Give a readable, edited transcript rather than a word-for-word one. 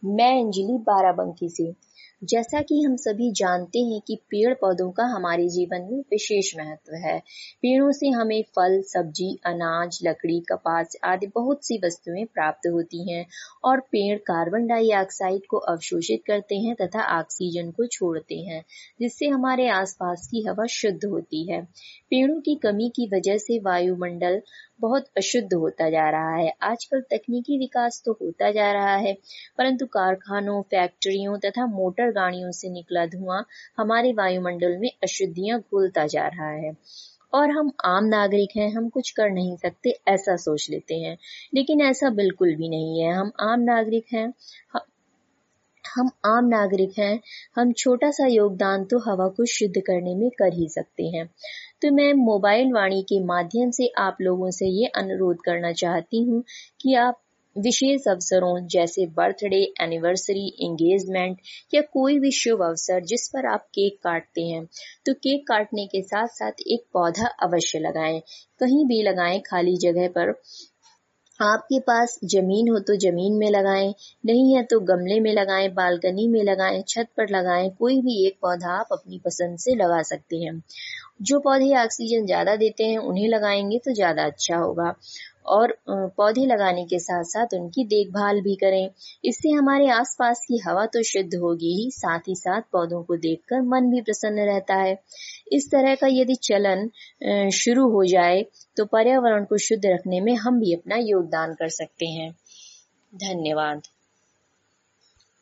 मैं अंजलि बाराबंकी से। जैसा कि हम सभी जानते हैं कि पेड़ पौधों का हमारे जीवन में विशेष महत्व है। पेड़ों से हमें फल, सब्जी, अनाज, लकड़ी, कपास आदि बहुत सी वस्तुएं प्राप्त होती हैं और पेड़ कार्बन डाइऑक्साइड को अवशोषित करते हैं तथा ऑक्सीजन को छोड़ते हैं, जिससे हमारे आसपास की हवा शुद्ध होती है। पेड़ों की कमी की वजह से वायुमंडल बहुत अशुद्ध होता जा रहा है। आजकल तकनीकी विकास तो होता जा रहा है, परंतु कारखानों, फैक्ट्रियों तथा मोटर गाड़ियों से निकला धुआं हमारे वायुमंडल में अशुद्धियां घोलता जा रहा है। और हम आम नागरिक हैं, हम कुछ कर नहीं सकते, ऐसा सोच लेते हैं, लेकिन ऐसा बिल्कुल भी नहीं है। हम आम नागरिक हैं, हम छोटा सा योगदान तो हवा को शुद्ध करने में कर ही सकते हैं। तो मैं मोबाइल वाणी के माध्यम से आप लोगों से ये अनुरोध करना चाहती हूँ कि आप विशेष अवसरों जैसे बर्थडे, एनिवर्सरी, एंगेजमेंट या कोई भी शुभ अवसर जिस पर आप केक काटते हैं, तो केक काटने के साथ साथ एक पौधा अवश्य लगाएं। कहीं भी लगाएं, खाली जगह पर। आपके पास जमीन हो तो जमीन में लगाएं, नहीं है तो गमले में लगाएं, बालकनी में लगाएं, छत पर लगाएं। कोई भी एक पौधा आप अपनी पसंद से लगा सकते हैं। जो पौधे ऑक्सीजन ज्यादा देते हैं उन्हें लगाएंगे तो ज्यादा अच्छा होगा। और पौधे लगाने के साथ साथ उनकी देखभाल भी करें। इससे हमारे आसपास की हवा तो शुद्ध होगी ही, साथ ही साथ पौधों को देखकर मन भी प्रसन्न रहता है। इस तरह का यदि चलन शुरू हो जाए तो पर्यावरण को शुद्ध रखने में हम भी अपना योगदान कर सकते हैं। धन्यवाद।